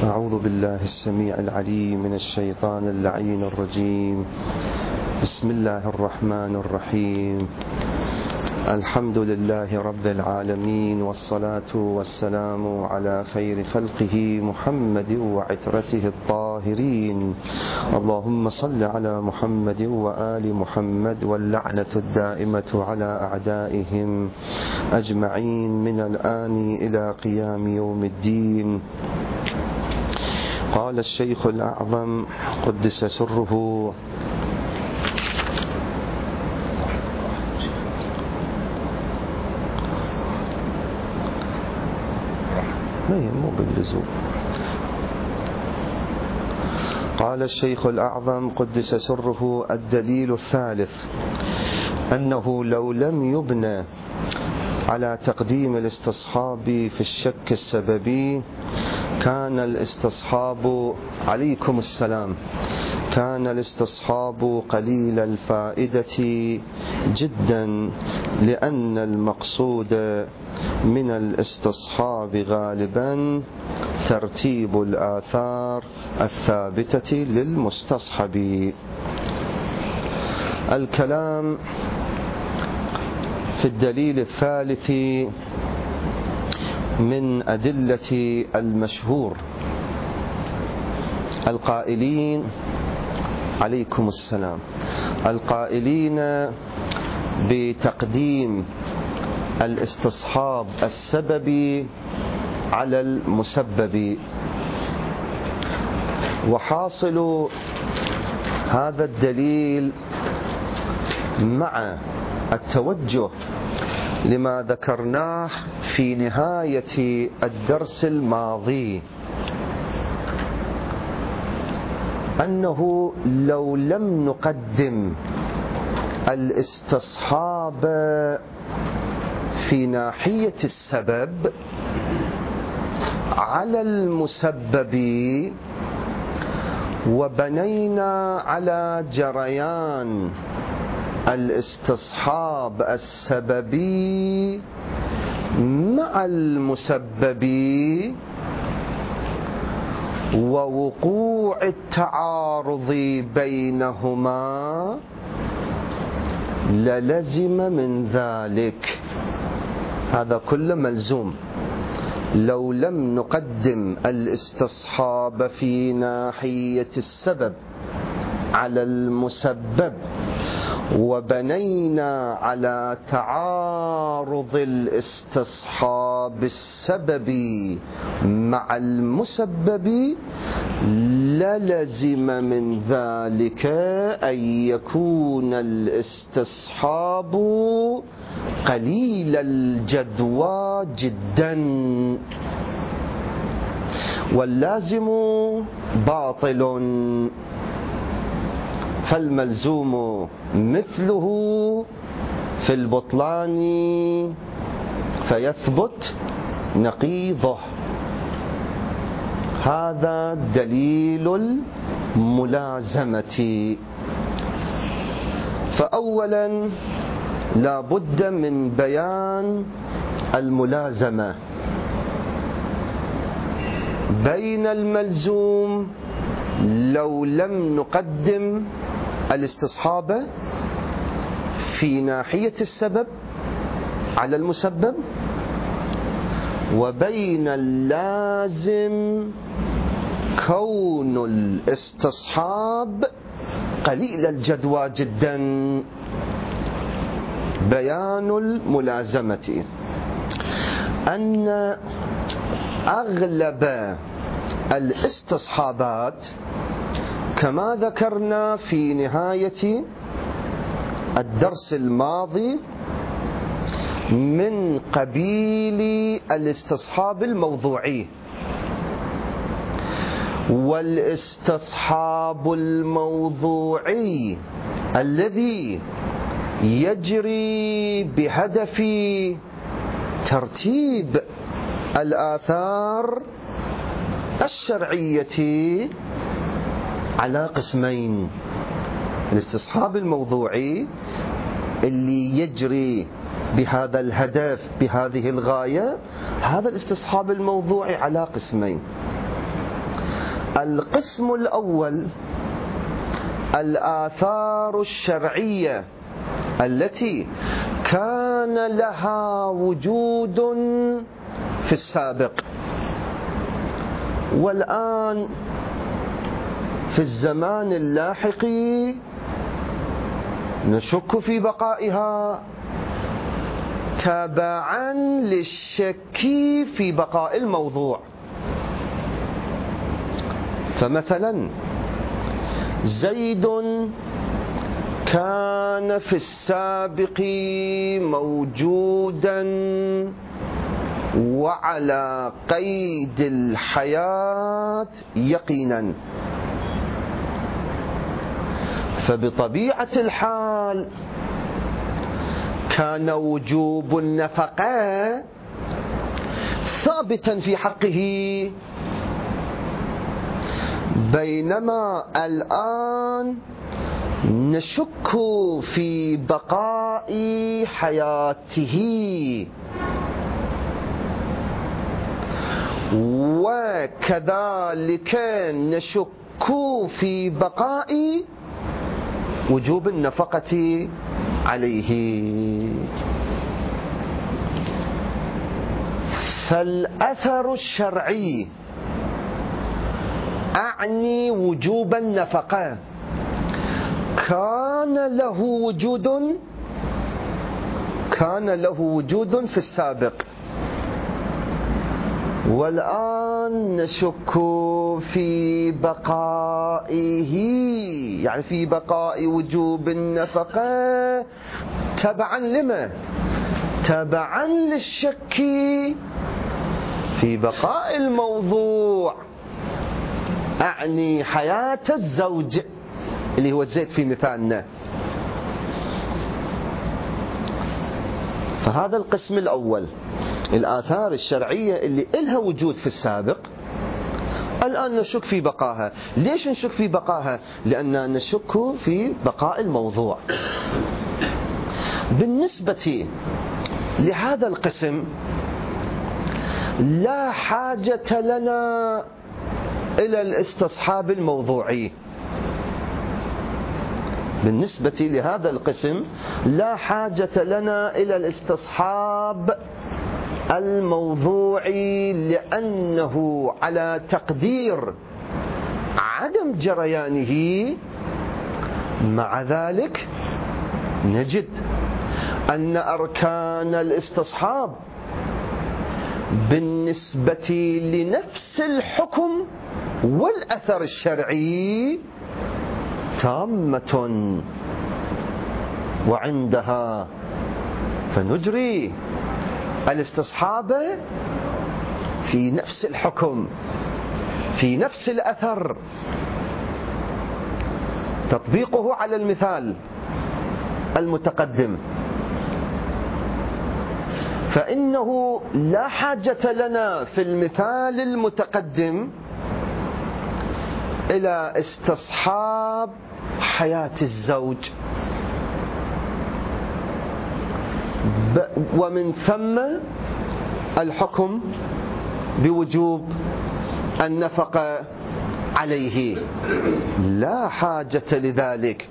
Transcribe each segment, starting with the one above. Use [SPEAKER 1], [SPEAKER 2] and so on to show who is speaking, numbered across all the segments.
[SPEAKER 1] أعوذ بالله السميع العليم من الشيطان اللعين الرجيم. بسم الله الرحمن الرحيم. الحمد لله رب العالمين، والصلاة والسلام على خير خلقه محمد وعترته الطاهرين. اللهم صل على محمد وآل محمد، واللعنة الدائمة على أعدائهم أجمعين من الآن إلى قيام يوم الدين. قال الشيخ الأعظم قدس سره: قال الشيخ الأعظم قدس سره: الدليل الثالث أنه لو لم يبنى على تقديم الاستصحاب في الشك السببي كان الاستصحاب عليكم السلام كان الاستصحاب قليل الفائدة جدا، لأن المقصود من الاستصحاب غالبا ترتيب الآثار الثابتة للمستصحب. الكلام في الدليل الثالث من أدلة المشهور القائلين عليكم السلام القائلين بتقديم الاستصحاب السببي على المسبب. وحاصل هذا الدليل مع التوجه لما ذكرناه في نهاية الدرس الماضي، أنه لو لم نقدم الاستصحاب في ناحية السبب على المسبب وبنينا على جريان الاستصحاب السببي مع المسبب ووقوع التعارض بينهما للزم من ذلك، هذا كله ملزوم. لو لم نقدم الاستصحاب في ناحية السبب على المسبب وبنينا على تعارض الاستصحاب السببي مع المسبب للزم من ذلك أن يكون الاستصحاب قليل الجدوى جدا، واللازم باطل، فالملزوم مثله في البطلان فيثبت نقيضه. هذا دليل الملازمة. فأولا لا بد من بيان الملازمة بين الملزوم لو لم نقدم الاستصحاب في ناحية السبب على المسبب، وبين اللازم كون الاستصحاب قليل الجدوى جدا. بيان الملازمة أن أغلب الاستصحابات كما ذكرنا في نهاية الدرس الماضي من قبيل الاستصحاب الموضوعي، والاستصحاب الموضوعي الذي يجري بهدف ترتيب الآثار الشرعية على قسمين: الاستصحاب الموضوعي اللي يجري بهذا الهدف بهذه الغاية، هذا الاستصحاب الموضوعي على قسمين: القسم الأول الآثار الشرعية التي كان لها وجود في السابق والآن في الزمان اللاحق نشك في بقائها تبعا للشك في بقاء الموضوع. فمثلا زيد كان في السابق موجودا وعلى قيد الحياة يقينا، فبطبيعة الحال كان وجوب النفقة ثابتا في حقه، بينما الآن نشك في بقاء حياته، وكذلك نشك في بقاء وجوب النفقة عليه. فالأثر الشرعي أعني وجوب النفقة كان له وجود في السابق، والآن نشك في بقائه، يعني في بقاء وجوب النفقة تبعا لما؟ تبعا للشك في بقاء الموضوع، أعني حياة الزوج اللي هو زيد في مثالنا. فهذا القسم الأول الآثار الشرعية اللي إلها وجود في السابق الآن نشك في بقائها. ليش نشك في بقائها؟ لأننا نشك في بقاء الموضوع. بالنسبة لهذا القسم لا حاجة لنا إلى الاستصحاب الموضوعي. بالنسبة لهذا القسم لا حاجة لنا إلى الاستصحاب الموضوعي، لأنه على تقدير عدم جريانه. مع ذلك نجد أن أركان الاستصحاب بالنسبة لنفس الحكم والأثر الشرعي تامة، وعندها فنجري الاستصحاب في نفس الحكم في نفس الأثر. تطبيقه على المثال المتقدم، فإنه لا حاجة لنا في المثال المتقدم إلى استصحاب حياة الزوج، ومن ثم الحكم بوجوب النفقة عليه. لا حاجة لذلك،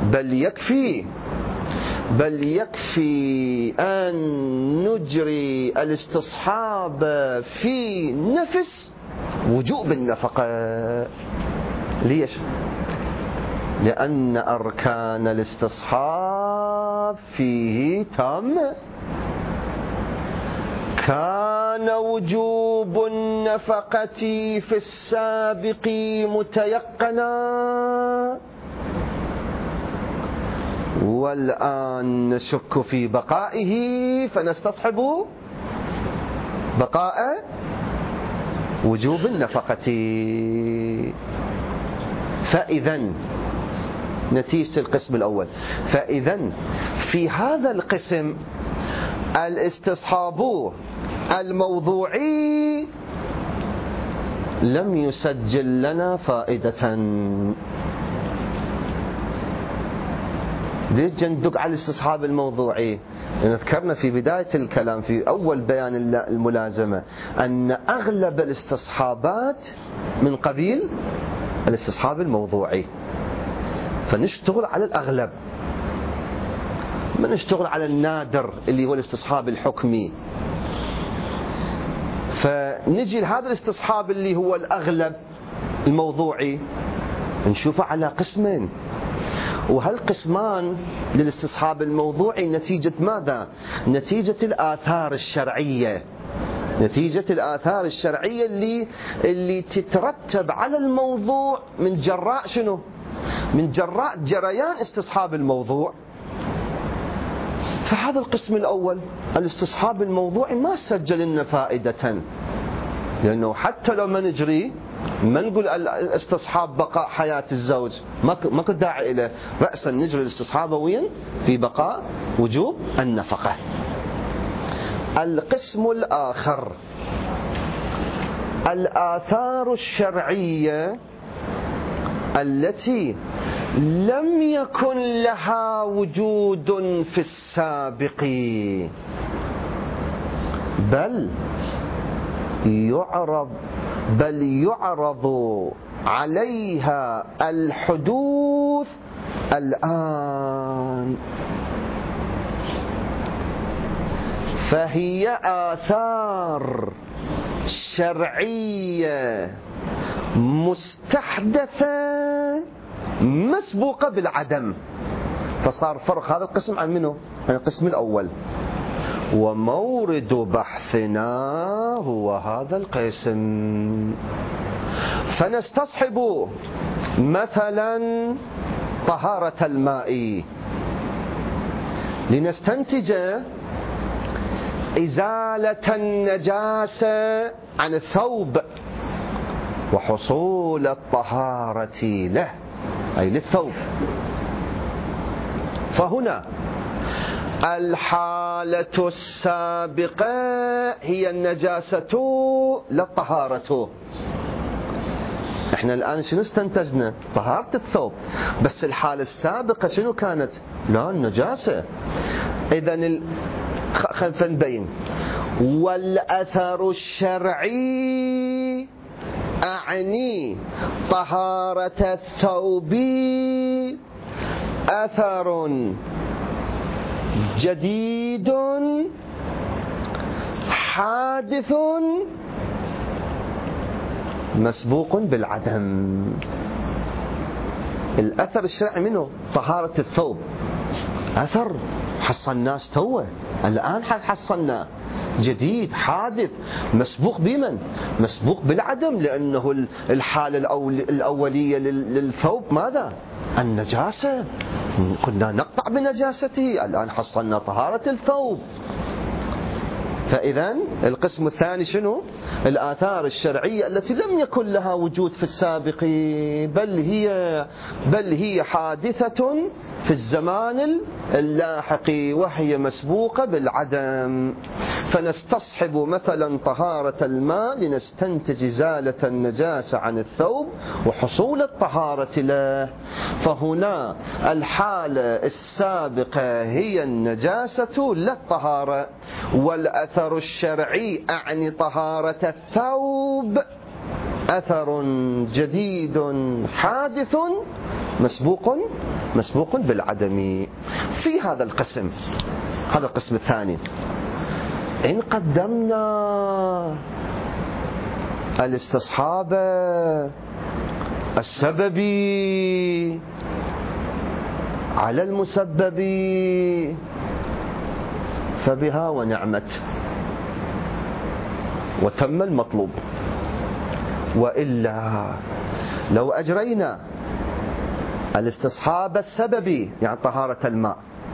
[SPEAKER 1] بل يكفي أن نجري الاستصحاب في نفس وجوب النفقة. ليش؟ لأن أركان الاستصحاب فيه تامة. كان وجوب النفقة في السابق متيقنا، والآن نشك في بقائه فنستصحب بقاء وجوب النفقة. فإذا نتيجة القسم الأول، فإذا في هذا القسم الاستصحاب الموضوعي لم يسجل لنا فائدة. ليش ندق على الاستصحاب الموضوعي؟ لأن ذكرنا في بداية الكلام في أول بيان الملازمة أن أغلب الاستصحابات من قبيل الاستصحاب الموضوعي، فنشتغل على الأغلب، ما نشتغل على النادر اللي هو الاستصحاب الحكمي. فنجي لهذا الاستصحاب اللي هو الأغلب الموضوعي، نشوفه على قسمين، وهالقسمان للاستصحاب الموضوعي نتيجة ماذا؟ نتيجة الآثار الشرعية، نتيجة الآثار الشرعية اللي تترتب على الموضوع من جراء شنو؟ من جراء جريان استصحاب الموضوع. فهذا القسم الأول الاستصحاب الموضوعي ما سجل لنا فائدة، لأنه حتى لو ما نجري ما نقول الاستصحاب بقاء حياة الزوج، ما كنت داعي إلى رأسا نجري الاستصحاب وين؟ في بقاء وجوب النفقة. القسم الآخر الآثار الشرعية التي لم يكن لها وجود في السابق، بل يعرض عليها الحدوث الآن، فهي آثار شرعية مستحدثة مسبوقة بالعدم. فصار فرق هذا القسم عن منه؟ عن القسم الأول. ومورد بحثنا هو هذا القسم. فنستصحب مثلا طهارة الماء لنستنتج إزالة النجاسة عن الثوب وحصول الطهارة له، أي للثوب. فهنا الحالة السابقة هي النجاسة لا الطهارة. احنا الآن شنو استنتجنا؟ طهارة الثوب، بس الحالة السابقة شنو كانت؟ لا النجاسة. إذن خلينا نبين. والأثر الشرعي أعني طهارة الثوب أثر جديد حادث مسبوق بالعدم. الأثر الشرعي منه طهارة الثوب، أثر حصلناه توه، الآن حصلناه جديد حادث مسبوق بمن؟ مسبوق بالعدم، لأنه الحالة الأولية للثوب ماذا؟ النجاسة، كنا نقطع بنجاسته، الآن حصلنا طهارة الثوب. فإذا القسم الثاني شنو؟ الآثار الشرعية التي لم يكن لها وجود في السابق، بل هي حادثة في الزمان اللاحق وهي مسبوقة بالعدم. فنستصحب مثلا طهارة الماء لنستنتج إزالة النجاسة عن الثوب وحصول الطهارة له. فهنا الحالة السابقة هي النجاسة لا الطهارة، والأثر الشرعي أعني طهارة الثوب أثر جديد حادث مسبوق بالعدم. في هذا القسم، هذا القسم الثاني، إن قدمنا الاستصحاب السببي على المسبب فبها ونعمت وتم المطلوب. وإلا لو أجرينا الاستصحاب السببي يعني طهارة الماء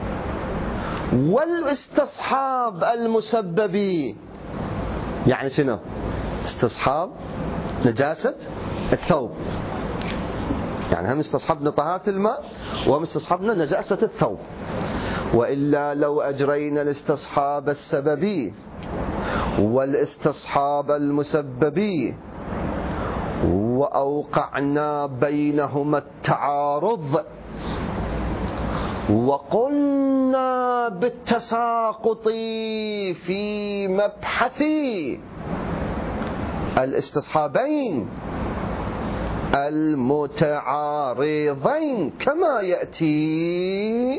[SPEAKER 1] والاستصحاب المسببي يعني شنو؟ استصحاب نجاسة الثوب، يعني هم استصحبنا طهارة الماء وهم استصحبنا نجاسة الثوب. وإلا لو أجرينا الاستصحاب السببي والاستصحاب المسببي وأوقعنا بينهما التعارض وقلنا بالتساقط في مبحث الاستصحابين المتعارضين كما يأتي.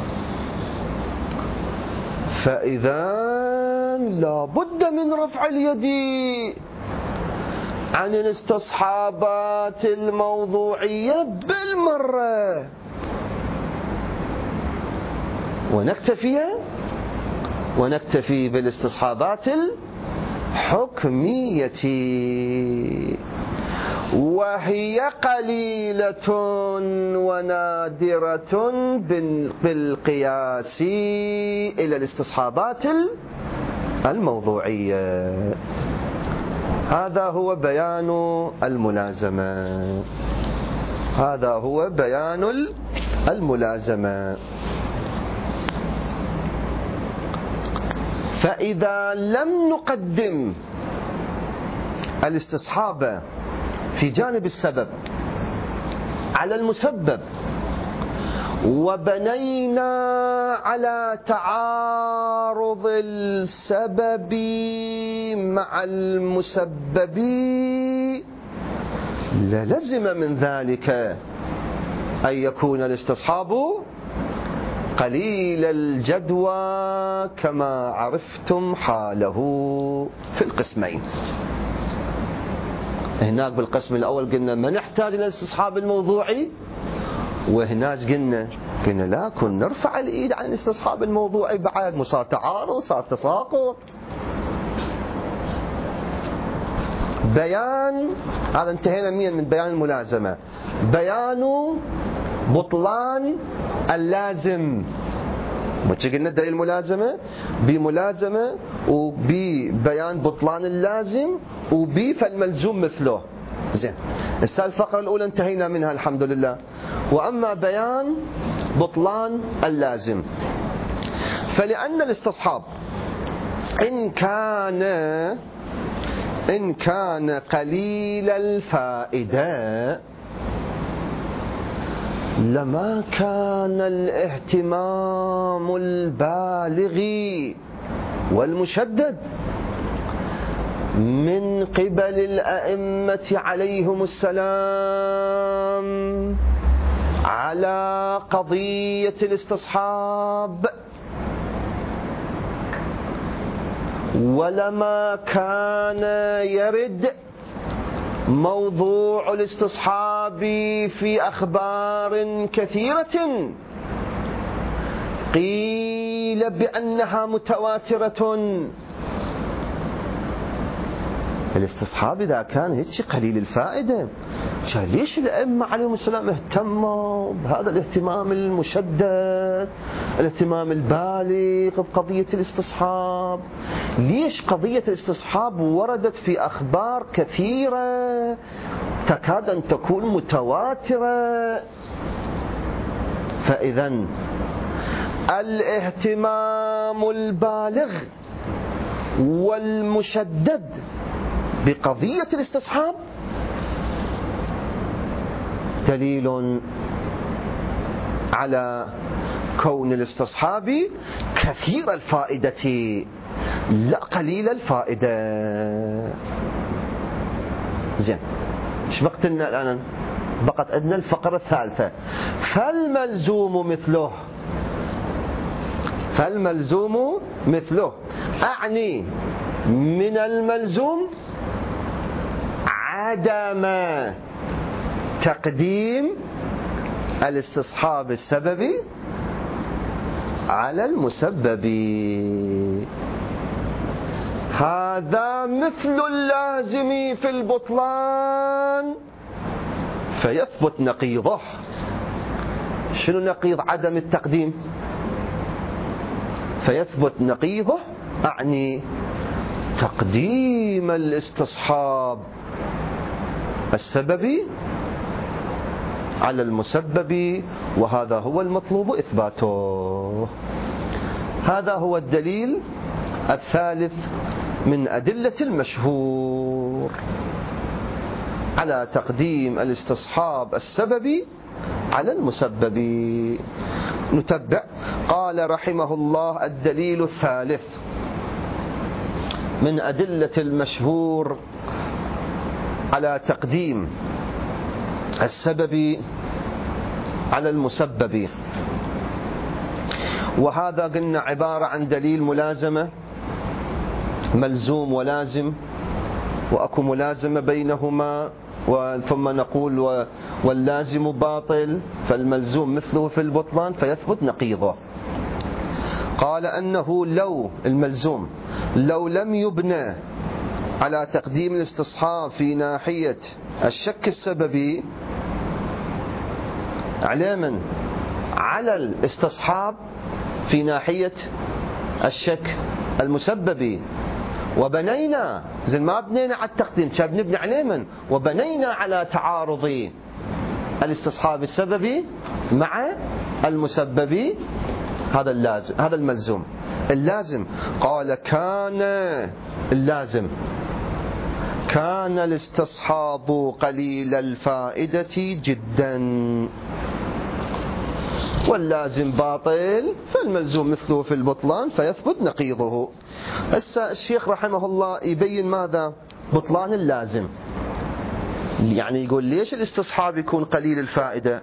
[SPEAKER 1] فإذا لا بد من رفع اليد عن الاستصحابات الموضوعية بالمرة، ونكتفي بالاستصحابات الحكمية، وهي قليلة ونادرة بالقياس إلى الاستصحابات الموضوعية. هذا هو بيان الملازمة. هذا هو بيان الملازمة. فإذا لم نقدم الاستصحاب في جانب السبب على المسبب، وبنينا على تعارض السبب مع المسبب، للزم من ذلك أن يكون الاستصحاب قليل الجدوى كما عرفتم حاله في القسمين. هناك بالقسم الأول قلنا ما نحتاج إلى الاستصحاب الموضوعي، وهناك قلنا لا، كنا نرفع الإيد عن الاستصحاب الموضوعي بعد، مو صار تعارض، صار تساقط. بيان هذا انتهينا من بيان الملازمة. بيان بطلان اللازم. قلنا دليل الملازمة بملازمة، وببيان بطلان اللازم، فالملزوم مثله. زين، الفقرة الأولى انتهينا منها الحمد لله. وأما بيان بطلان اللازم، فلأن الاستصحاب إن كان قليل الفائدة لما كان الاهتمام البالغ والمشدد من قبل الأئمة عليهم السلام على قضية الاستصحاب، ولما كان يرد موضوع الاستصحاب في أخبار كثيرة قيل بأنها متواترة. الاستصحاب إذا كان هيك قليل الفائدة، ليش الأئمة عليهم السلام اهتموا بهذا الاهتمام المشدد، الاهتمام البالغ بقضية الاستصحاب؟ ليش قضية الاستصحاب وردت في أخبار كثيرة تكاد أن تكون متواترة؟ فإذا الاهتمام البالغ والمشدد بقضية الاستصحاب دليل على كون الاستصحاب كثير الفائدة لا قليل الفائدة. زين، ايش بقت لنا الآن؟ بقت عندنا الفقرة الثالثة. فالملزوم مثله، أعني من الملزوم عدم تقديم الاستصحاب السببي على المسبب. هذا مثل اللازم في البطلان فيثبت نقيضه. شنو نقيض عدم التقديم؟ فيثبت نقيضه، أعني تقديم الاستصحاب السببي على المسبب، وهذا هو المطلوب إثباته. هذا هو الدليل الثالث من أدلة المشهور على تقديم الاستصحاب السببي على المسبب. نتبع. قال رحمه الله: الدليل الثالث من أدلة المشهور على تقديم السبب على المسبب، وهذا قلنا عبارة عن دليل ملازمة، ملزوم ولازم، وأكو ملازمة بينهما، ثم نقول واللازم باطل، فالملزوم مثله في البطلان فيثبت نقيضه. قال أنه لو الملزوم لو لم يبنى على تقديم الاستصحاب في ناحية الشك السببي، علما على الاستصحاب في ناحية الشك المسببي، وبنينا زي ما بنينا على التقديم كان بنبني عليه من، وبنينا على تعارض الاستصحاب السببي مع المسببي، هذا اللازم، هذا الملزوم. اللازم قال كان اللازم كان الاستصحاب قليل الفائدة جدا، واللازم باطل فالملزوم مثله في البطلان فيثبت نقيضه. هسه الشيخ رحمه الله يبين ماذا؟ بطلان اللازم. يعني يقول ليش الاستصحاب يكون قليل الفائدة؟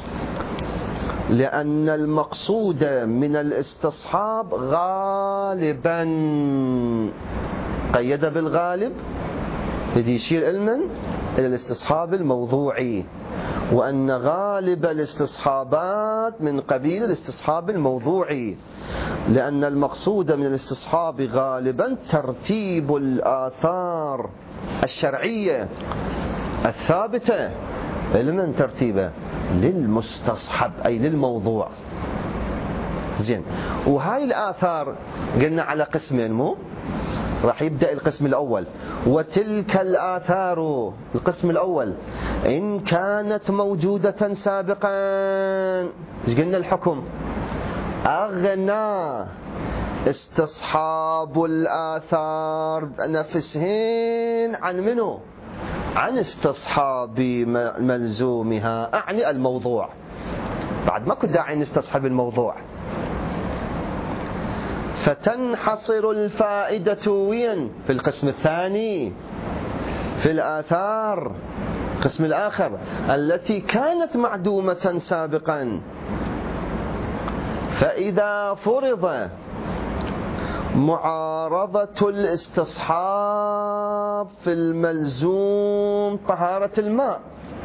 [SPEAKER 1] لأن المقصود من الاستصحاب غالبا، قيد بالغالب، بدي يشير علما إلى الاستصحاب الموضوعي، وأن غالب الاستصحابات من قبيل الاستصحاب الموضوعي، لأن المقصود من الاستصحاب غالبا ترتيب الآثار الشرعية الثابتة لمن ترتيبه للمستصحب أي للموضوع. زين، وهاي الآثار قلنا على قسمين، مو راح يبدأ القسم الأول، وتلك الآثار القسم الأول إن كانت موجودة سابقا، ايش قلنا الحكم؟ أغنى استصحاب الآثار نفسهن عن منه؟ عن استصحاب ملزومها، أعني الموضوع. بعد ما كنت داعي نستصحب الموضوع، فتنحصر الفائدة وين؟ في القسم الثاني، في الآثار القسم الآخر التي كانت معدومة سابقا. فإذا فرض معارضة الاستصحاب في الملزوم طهارة الماء،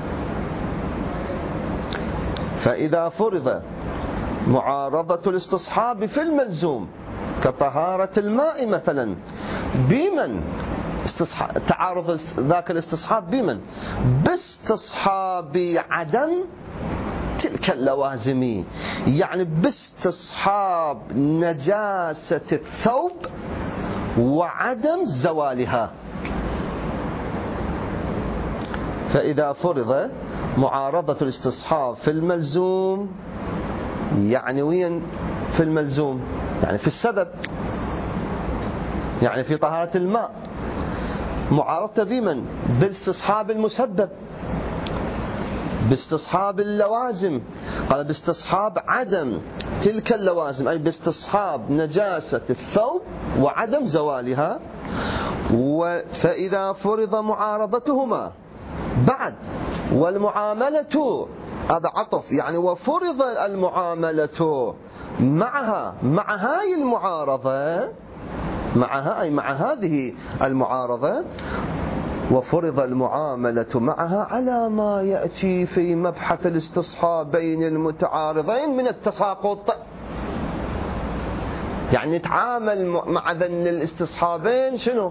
[SPEAKER 1] فإذا فرض معارضة الاستصحاب في الملزوم كطهارة الماء مثلا، بمن تعارض ذاك الاستصحاب؟ بمن؟ باستصحاب عدم تلك اللوازم، يعني باستصحاب نجاسة الثوب وعدم زوالها. فإذا فرض معارضة الاستصحاب في الملزوم، يعني وين في الملزوم؟ يعني في السبب، يعني في طهارة الماء. معارضة بمن؟ باستصحاب المسبب، باستصحاب اللوازم. قال باستصحاب عدم تلك اللوازم، أي باستصحاب نجاسة الثوب وعدم زوالها. فإذا فرض معارضتهما بعد والمعاملة، هذا عطف يعني، وفرض المعاملة معها، مع هاي المعارضة، معها أي مع هذه المعارضة، وفرض المعاملة معها على ما يأتي في مبحث الاستصحاب بين المتعارضين من التساقط. يعني نتعامل مع ذن الاستصحابين شنو؟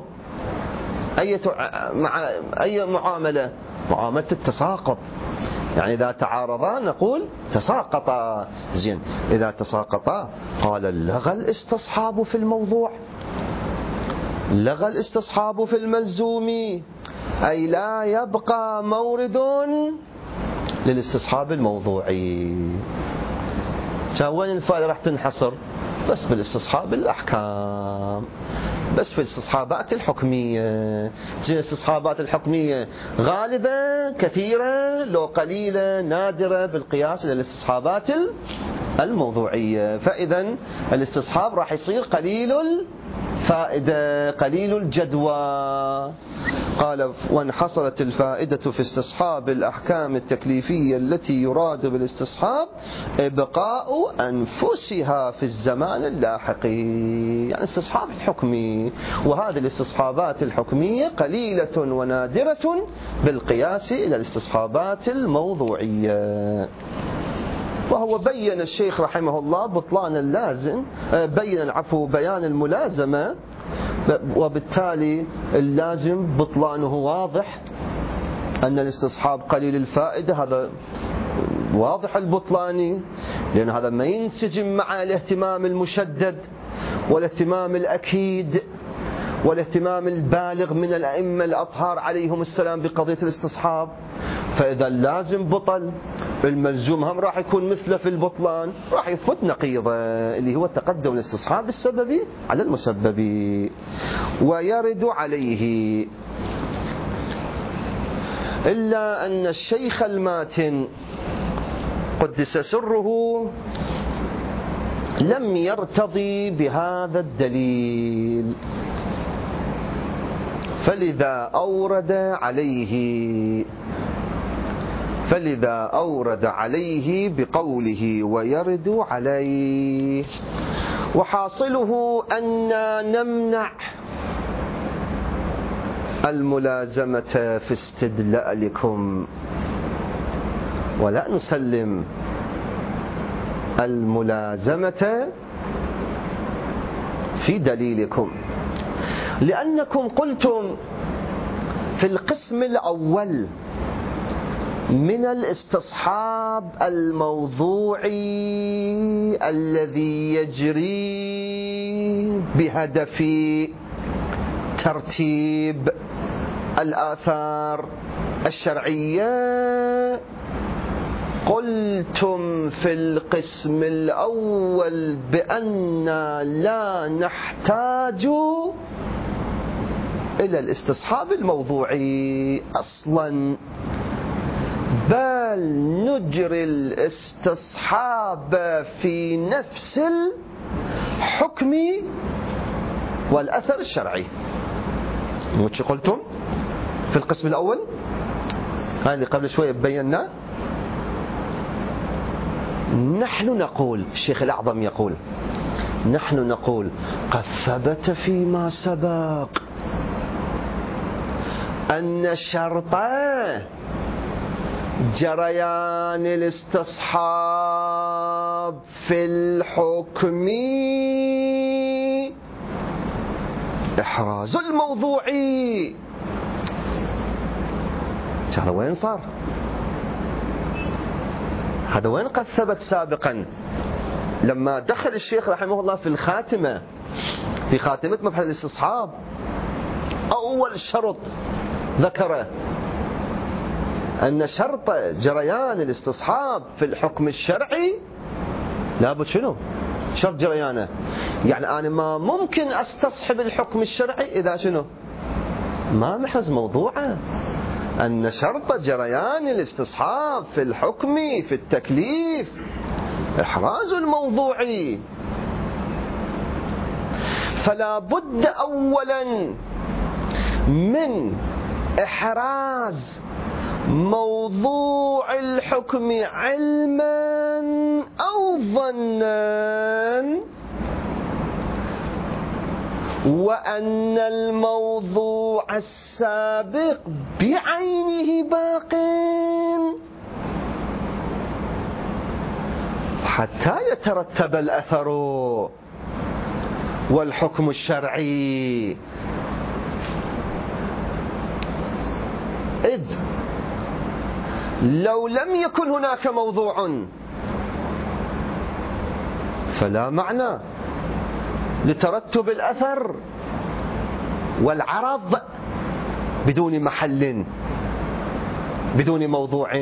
[SPEAKER 1] مع أي معاملة؟ معاملة التساقط. يعني إذا تعارضا نقول تساقطا. زين، إذا تساقطا قال لغى الاستصحاب في الموضوع، لغى الاستصحاب في الملزوم، أي لا يبقى مورد للاستصحاب الموضوعي. وين الفائدة راح تنحصر؟ بس بالاستصحاب الأحكام، بس في الاستصحابات الحكمية. زي الاستصحابات الحكمية غالبة كثيرة لو قليلة نادرة بالقياس إلى الاستصحابات الموضوعية. فإذا الاستصحاب راح يصير قليل الفائدة، قليل الجدوى. قال: وان حصلت الفائدة في استصحاب الأحكام التكليفية التي يراد بالاستصحاب إبقاء أنفسها في الزمان اللاحق، يعني استصحاب الحكمي، وهذه الاستصحابات الحكمية قليلة ونادرة بالقياس إلى الاستصحابات الموضوعية. وهو بين الشيخ رحمه الله بطلان اللازم، بيان الملازمة، وبالتالي اللازم بطلانه واضح، أن الاستصحاب قليل الفائدة هذا واضح البطلاني، لأن هذا ما ينسجم مع الاهتمام المشدد والاهتمام الأكيد والاهتمام البالغ من الأئمة الأطهار عليهم السلام بقضية الاستصحاب. فإذا اللازم بطل، الملزوم هم راح يكون مثله في البطلان، راح يفوت نقيضه اللي هو تقدم الاستصحاب السببي على المسبب. ويرد عليه، إلا أن الشيخ الماتن قدس سره لم يرتضي بهذا الدليل، فلذا أورد عليه بقوله: ويرد عليه. وحاصله أن نمنع الملازمة في استدلالكم، ولا نسلم الملازمة في دليلكم، لأنكم قلتم في القسم الأول من الاستصحاب الموضوعي الذي يجري بهدف ترتيب الآثار الشرعية، قلتم في القسم الأول بأن لا نحتاج إلى الاستصحاب الموضوعي أصلا، بل نجري الاستصحاب في نفس الحكم والأثر الشرعي. وش قلتم في القسم الأول؟ هذا اللي قبل شوية بينا. نحن نقول، الشيخ الأعظم يقول: نحن نقول قد ثبت فيما سبق أن شرط جريان الاستصحاب في الحكم إحراز الموضوعي. هذا وين صار؟ هذا وين قد ثبت سابقا؟ لما دخل الشيخ رحمه الله في الخاتمة، في خاتمة مبحث الاستصحاب، أول شرط ذكره أن شرط جريان الاستصحاب في الحكم الشرعي لابد شنو؟ شرط جريانه، يعني أنا ما ممكن أستصحب الحكم الشرعي إذا شنو؟ ما محرز موضوعه. أن شرط جريان الاستصحاب في الحكم في التكليف إحراز الموضوعي، فلا بد أولا من إحراز موضوع الحكم علما أو ظنا، وأن الموضوع السابق بعينه باق حتى يترتب الأثر والحكم الشرعي. إذ لو لم يكن هناك موضوع فلا معنى لترتب الأثر والعرض بدون محل، بدون موضوع.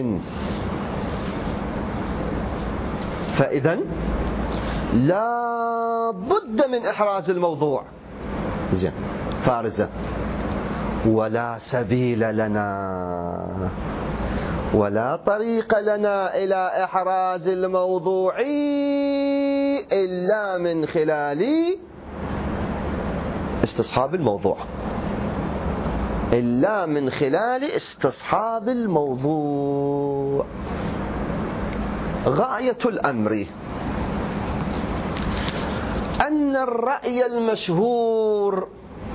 [SPEAKER 1] فإذن لا بد من إحراز الموضوع. زين، فارزة. ولا سبيل لنا ولا طريق لنا إلى إحراز الموضوع إلا من خلال استصحاب الموضوع، إلا من خلال استصحاب الموضوع. غاية الأمر أن الرأي المشهور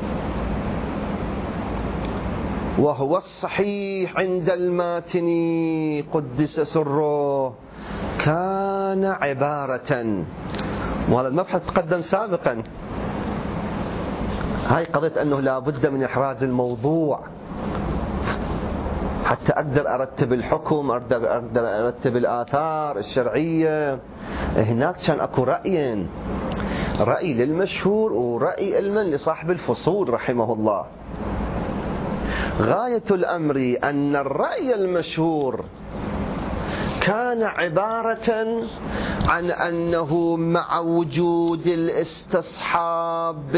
[SPEAKER 1] وهو الصحيح عند الماتني قدس سره كان عبارة، وهذا المبحث تقدم سابقا، هاي قضية أنه لا بد من إحراز الموضوع حتى أقدر أرتب الحكم، أقدر أرتب الآثار الشرعية. هناك كان أكو رأيين، رأي للمشهور ورأي علما لصاحب الفصول رحمه الله. غاية الأمر أن الرأي المشهور كان عبارة عن أنه مع وجود الاستصحاب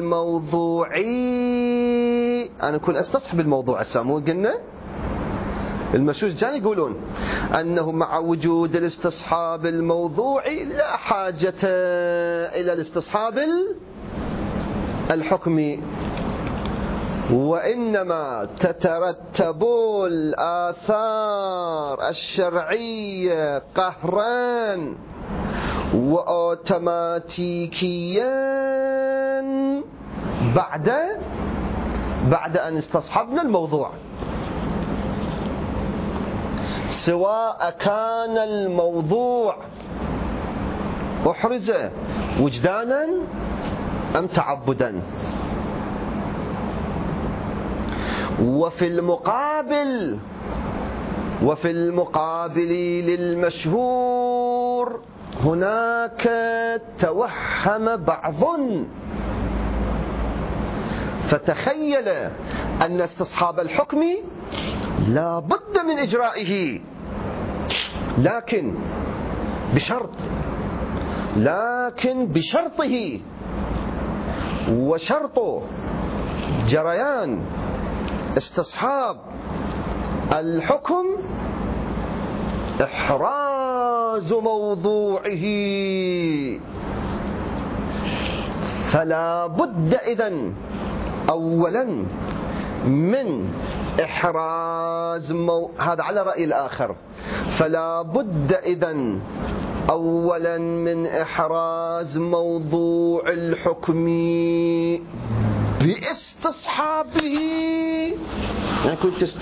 [SPEAKER 1] الموضوعي، أنا كنت أستصحب الموضوع مو قلنا المشهور كانوا يقولون أنه مع وجود الاستصحاب الموضوعي لا حاجة إلى الاستصحاب الحكمي، وإنما تترتب الآثار الشرعية قهرا وأوتوماتيكيا بعد أن استصحبنا الموضوع، سواء كان الموضوع أحرز وجدانا أم تعبدا. وفي المقابل للمشهور هناك توهم بعض فتخيل أن استصحاب الحكم لا بد من إجرائه، لكن بشرطه، وشرط جريان استصحاب الحكم إحراز موضوعه. فلا بد إذن أولا من إحراز هذا على رأي الآخر، فلا بد إذن أولا من إحراز موضوع الحكم باستصحابه. يعني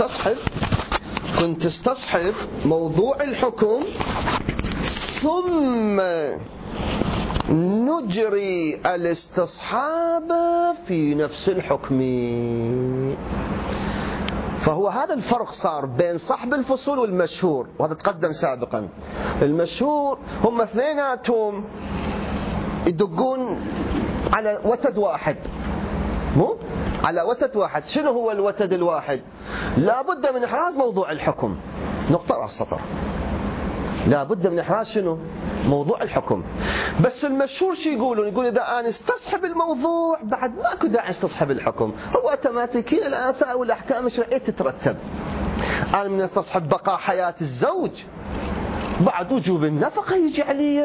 [SPEAKER 1] كنت تستصحب موضوع الحكم ثم نجري الاستصحاب في نفس الحكم. فهو هذا الفرق صار بين صاحب الفصول والمشهور، وهذا تقدم سابقا. المشهور هم اثنيناتهم يدقون على وتد واحد، مو على وتد واحد. شنو هو الوتد الواحد؟ لا بد من إحراز موضوع الحكم، نقطة على السطر. لا بد من إحراز شنو؟ موضوع الحكم. بس المشهور شو يقولون؟ يقول إذا أنا استصحب الموضوع بعد ماكو داعي استصحب الحكم، هو اوتوماتيكيا الآثار والأحكام الشرعية تترتب. أنا من استصحب بقاء حياة الزوج بعد وجوب النفقة يجي علي،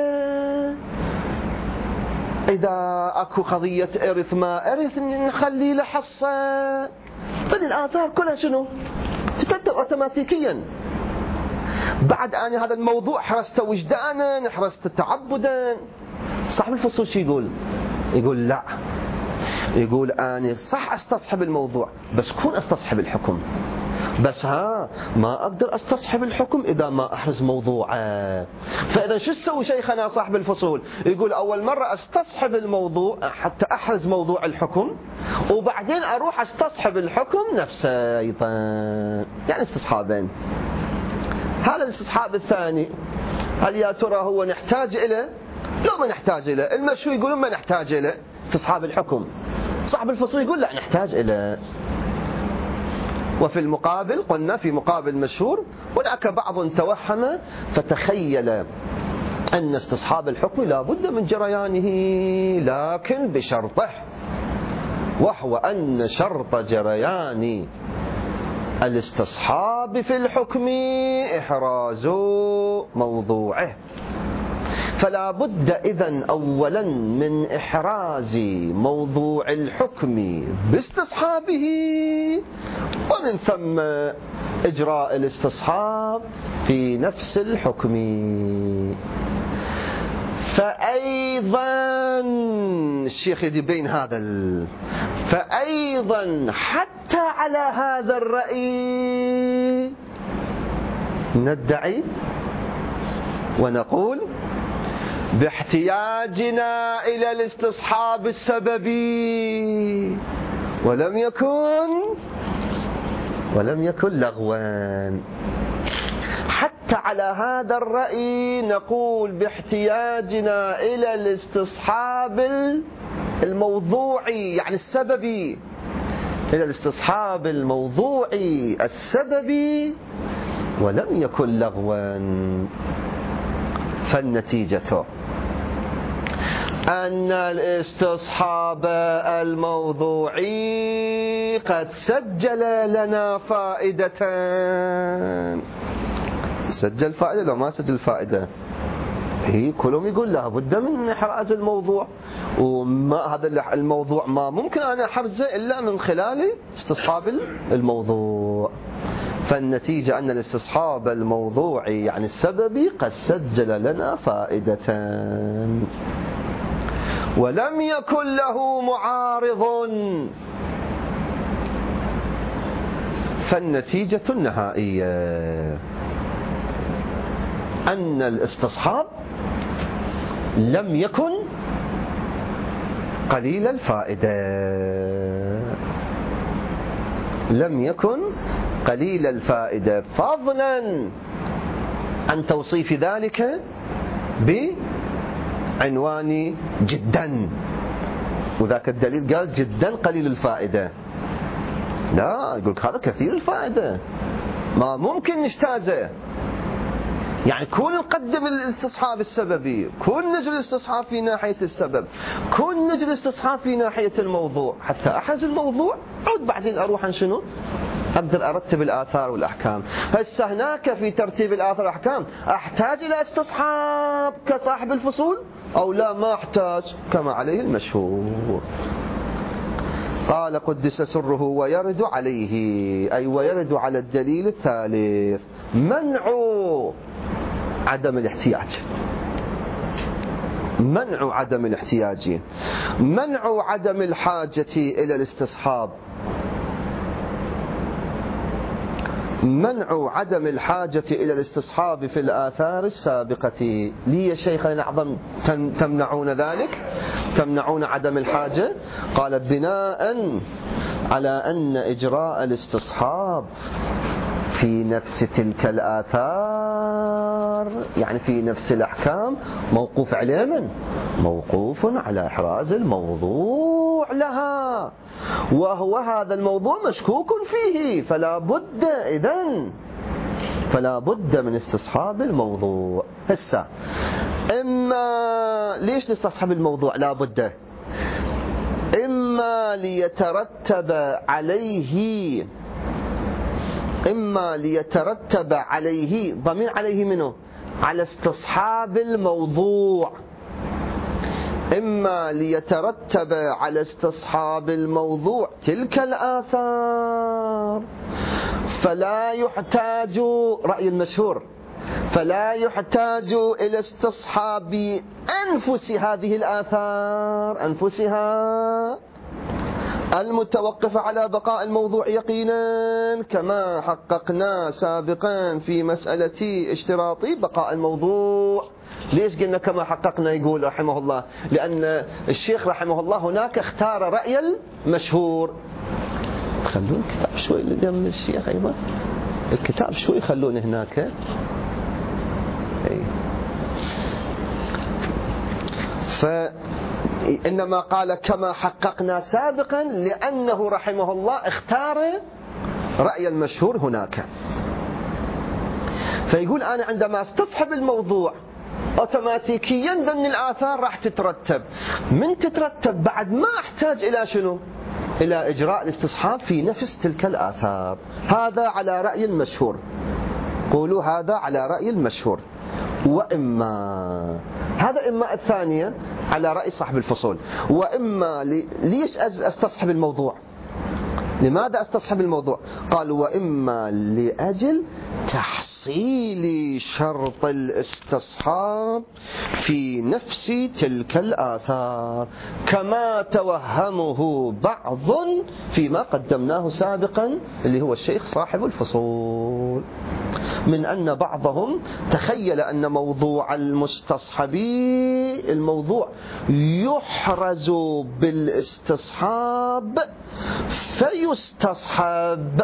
[SPEAKER 1] إذا أكو قضية إرث ما إرث نخلي له حصة. فالآثار كلها شنو؟ تترتب اوتوماتيكيا. بعد أنا هذا الموضوع حرست وجدانا، حرست تعبدا. صاحب الفصول شو يقول؟ يقول لا، يقول أنا صح استصحب الموضوع بس كون استصحب الحكم، بس ما أقدر استصحب الحكم إذا ما أحرز موضوعه. فإذا شو تسوي شيخنا صاحب الفصول؟ يقول أول مرة استصحب الموضوع حتى أحرز موضوع الحكم، وبعدين أروح استصحب الحكم نفسه أيضا. يعني استصحابين. هذا الاستصحاب الثاني هل يا ترى هو نحتاج إليه؟ لا ما نحتاج إليه. المشهور يقولون ما نحتاج إليه استصحاب الحكم، صاحب الفصول يقول لا نحتاج إليه. وفي المقابل قلنا في مقابل مشهور هناك بعض توهم فتخيل أن استصحاب الحكم لا بد من جريانه، لكن بشرطه، وهو أن شرط جريان الاستصحاب في الحكم إحراز موضوعه. فلا بد إذن أولا من إحراز موضوع الحكم باستصحابه، ومن ثم إجراء الاستصحاب في نفس الحكم. فأيضا الشيخ يبين هذا فأيضا حتى على هذا الرأي ندعي ونقول باحتياجنا إلى الاستصحاب السببي، ولم يكن لغوا. حتى على هذا الرأي نقول باحتياجنا إلى الاستصحاب الموضوعي، يعني السببي، إلى الاستصحاب الموضوعي السببي، ولم يكن لغوا. فالنتيجة أن الاستصحاب الموضوعي قد سجل لنا فائدتان. سجل فائدة لو ما سجل فائدة، هي كلهم يقول لا بد من إحراز الموضوع، وما هذا الموضوع ما ممكن أنا أحرزه إلا من خلال استصحاب الموضوع. فالنتيجة أن الاستصحاب الموضوعي يعني السببي قد سجل لنا فائدتان ولم يكن له معارض. فالنتيجة النهائية أن الاستصحاب لم يكن قليل الفائدة، لم يكن قليل الفائدة، فضلا عن توصيف ذلك بعنوان جدا. وذاك الدليل قال جدا قليل الفائدة، لا يقول هذا كثير الفائدة، ما ممكن نجتازه. يعني كون نقدم الاستصحاب السببي، كون نجري الاستصحاب في ناحية السبب، كون نجري الاستصحاب في ناحية الموضوع، حتى أحرز الموضوع عود بعدين أروح عن شنو؟ أقدر أرتب الآثار والأحكام. هسه هناك في ترتيب الآثار والأحكام أحتاج إلى استصحاب كصاحب الفصول أو لا؟ ما أحتاج، كما عليه المشهور. قال قدس سره ويرد عليه، أي ويرد على الدليل الثالث، منع عدم الاحتياج. منع عدم الاحتياج، منع عدم الحاجة إلى الاستصحاب، منع عدم الحاجة إلى الاستصحاب في الآثار السابقة. لي يا شيخنا الأعظم تمنعون ذلك؟ تمنعون عدم الحاجة؟ قال بناء على أن إجراء الاستصحاب في نفس تلك الآثار، يعني في نفس الأحكام، موقوف على من؟ موقوف على إحراز الموضوع لها، وهو هذا الموضوع مشكوك فيه، فلا بد إذن فلا بد من استصحاب الموضوع. هسه إما ليش نستصحب الموضوع لا بد؟ إما ليترتب عليه ضمير عليه منه؟ على استصحاب الموضوع. إما ليترتب على استصحاب الموضوع تلك الآثار، فلا يحتاج، رأي المشهور، فلا يحتاج إلى استصحاب أنفس هذه الآثار، أنفسها المتوقفة على بقاء الموضوع يقينا، كما حققنا سابقا في مسألة اشتراط بقاء الموضوع. ليش قلنا كما حققنا؟ يقول رحمه الله لأن الشيخ رحمه الله هناك اختار رأي المشهور. خلون الكتاب شوي لديم الشيخ أيضا، الكتاب شوي خلون هناك. فإنما قال كما حققنا سابقا لأنه رحمه الله اختار رأي المشهور هناك. فيقول أنا عندما استصحب الموضوع أوتوماتيكيا ذن الآثار راح تترتب، من تترتب بعد ما أحتاج إلى شنو؟ إلى إجراء الاستصحاب في نفس تلك الآثار. هذا على رأي المشهور، قولوا هذا على رأي المشهور. وإما، هذا إما الثانية على رأي صاحب الفصول. وإما ليش أستصحب الموضوع؟ لماذا أستصحب الموضوع؟ قال وإما لأجل تحصيل شرط الاستصحاب في نفس تلك الآثار كما توهمه بعض فيما قدمناه سابقا اللي هو الشيخ صاحب الفصول، من أن بعضهم تخيل أن موضوع المستصحبي الموضوع يحرز بالاستصحاب فيستصحب،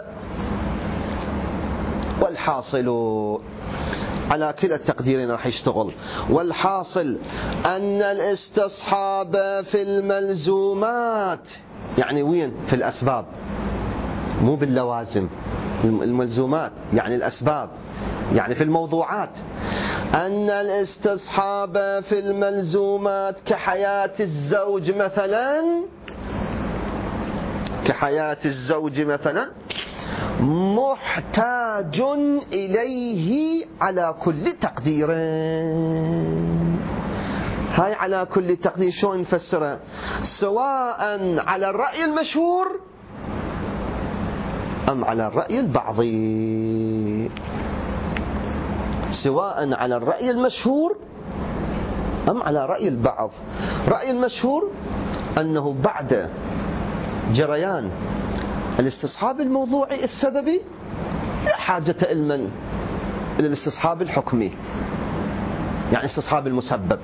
[SPEAKER 1] والحاصل على كلا التقديرين راح يشتغل. والحاصل أن الاستصحاب في الملزومات، يعني وين؟ في الأسباب، مو باللوازم. الملزومات يعني الأسباب، يعني في الموضوعات. أن الاستصحاب في الملزومات كحياة الزوج مثلا، كحياة الزوج مثلا محتاج إليه على كل تقدير. هاي على كل تقدير شو نفسرها؟ سواء على الرأي المشهور أم على الرأي البعضي، سواء على الرأي المشهور أم على رأي البعض. رأي المشهور أنه بعد جريان الاستصحاب الموضوعي السببي لا حاجة إلى الاستصحاب الحكمي، يعني استصحاب المسبب.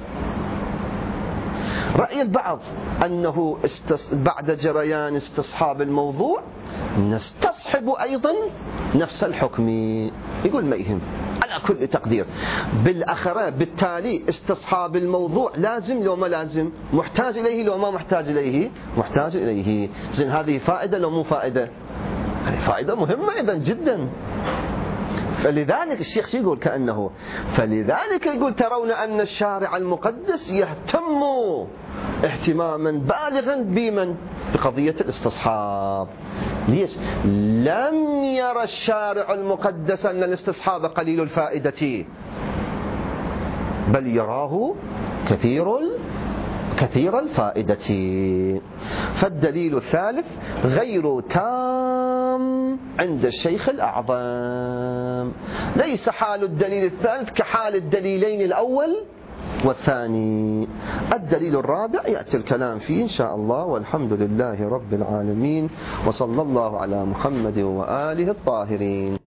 [SPEAKER 1] رأي البعض أنه بعد جريان استصحاب الموضوع نستصحب أيضا نفس الحكم، يقول ما يهم على كل تقدير. بالأخرى بالتالي استصحاب الموضوع لازم لو ما لازم، محتاج إليه لو ما محتاج إليه، محتاج إليه. زين هذه فائدة لو مو فائدة؟ هذه فائدة مهمة إذا جدا. فلذلك الشيخ يقول كأنه فلذلك يقول ترون أن الشارع المقدس يهتم اهتماما بالغا بمن؟ بقضية الاستصحاب. ليش؟ لم يرى الشارع المقدس أن الاستصحاب قليل الفائدة، بل يراه كثير الفائدة. فالدليل الثالث غير تام عند الشيخ الأعظم، ليس حال الدليل الثالث كحال الدليلين الأول والثاني. الدليل الرابع يأتي الكلام فيه إن شاء الله، والحمد لله رب العالمين، وصلى الله على محمد وآله الطاهرين.